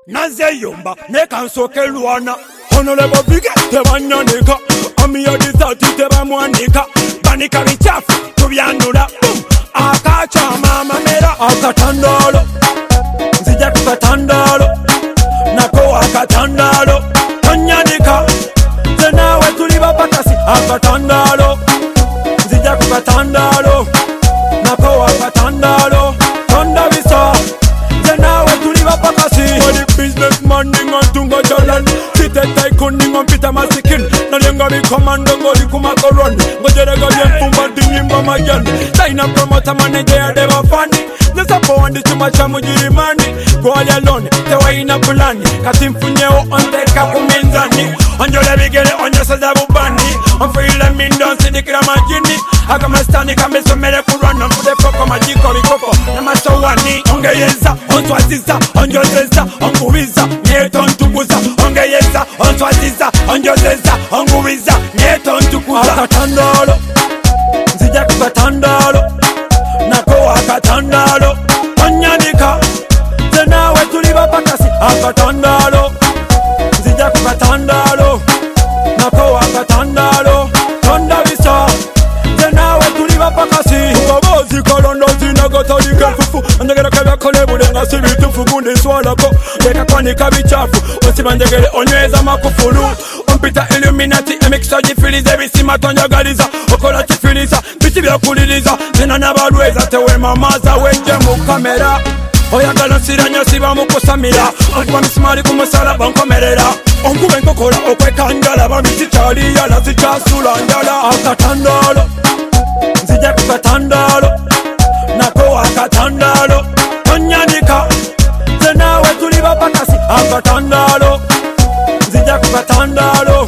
Nazeyumba, nekansoke luana. Honorable Biggie, tebanyanika. Amiya disati tebamwanika. Banika bichafu, tubyanura. Akacha mama mera. Akatandalo, nzija kukatandalo. Nako akatandalo. Tanyanika, tenawe tuliba pakasi. Akatandalo, nzija kukatandalo. Nako akatandalo. Tonda bisa, tenawe tuliba pakasi. Money businessman ninga tunga jalan. Site tycoon ninga pita masikin. Nalenga bi commando ngoli kumakaron. Ngojerega yemfumba dinimba majan. Sign up promoter manager deva fani. Nyesapo wandi chuma cha mujirimani. Go all alone, tewa ina pulani. Katimfunyeo onteka kuminzani. Onjole bigele onyo sazabu bani. Onfile mindon sidikira majini. Akamastani kamesomele kurana. Mfude poko majiko bikopo. Namaso wani. Ongeyeza, ontwaziza, onjozeza, onguwiza. Nieto ntukuza. Ongeyeza, ontwaziza, onjozeza, onguwiza. Nieto ntukuza. Akatandalo, nzija kukatandalo. Nako akatandalo. Onyanika, tenawe tuliba pakasi. Akatandalo, nzija kukatandalo. Nako akatandalo. Tonda bisa, tenawe tuliba pakasi. Ukabozi kolondo zinagotalike fufu. Anjagera kabya kole bulenga sibitufu gundi swalako. Leka kwanika bichafu, osibanjegere onyweza makufulu. Ompita Illuminati, emikisa jifiliza. Ebisima tonjagaliza, okola kifiliza. Biti byakuliliza, zina nabalweza. Tewe mamaza wenje mu kamera. Oyagala siranya siba mukusamira. Onkuba misimali kumusala bankomerera. Onkube nkokola okwekanjala. Bamisi chali yala sichasula njala. Akatandalo, nzija kukatandalo. Nako akatandalo. Onyanika, tenawe tuliba pakasi. Akatandalo, nzija kukatandalo.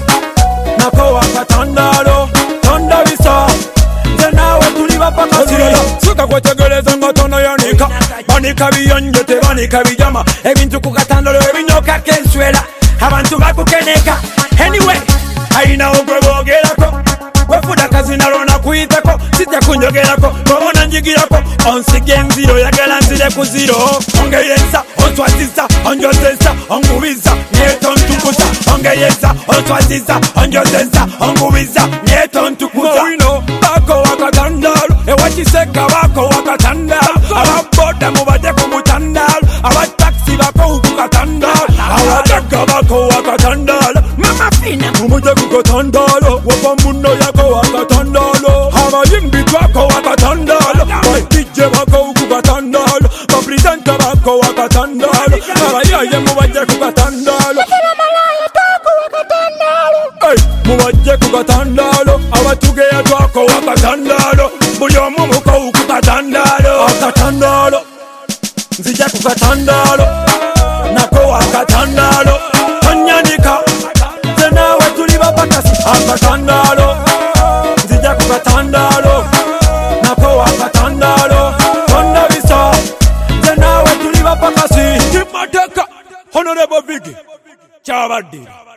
Nako akatandalo. Tonda bisa, tenawe tuliba pakasi. Suka kwetegereza nga tono yanika. Banika biyonjete, banika bijama. Ebintu kukatandalo ebinyoka kenswela. Abantu bakukeneka. Anyway, aina ogwe bogerako. Wefuda kazi narona kuyitako. Sitya kunjogerako, babona njigirako. Onsige nziro, yagala nzire ku zero. Ongeyeza, ontwaziza, onjozeza, onguwiza. Nieto ntukuza. Ongeyeza, ontwaziza, onjozeza, onguwiza. Nieto ntukuza. Mowino, bako wakatandalo. Ewachiseka bako wakatandalo. Ababoda mubaje kumutandalo. Abataxi bako ukukatandalo. Abadaga bako wakatandalo. Mama fina mumuje kukatandalo. Wapamuno yako wakatandalo. Abayimbi twako wakatandalo. Baitije bako ukukatandalo. Bapresenta bako wakatandalo. Abayaye mubaje kukatandalo. Mubaje kukatandalo. Abatugeya twako wakatandalo. Buli omu muko ukukatandalo. Akatandalo, nzija kukatandalo. Nako akatandalo. Onyanika, tenawe tuliba pakasi. Akatandalo, nzija kukatandalo. Nako akatandalo. Tonda bisa, tenawe tuliba pakasi. Timateka, Honorable Biggie, chabadira.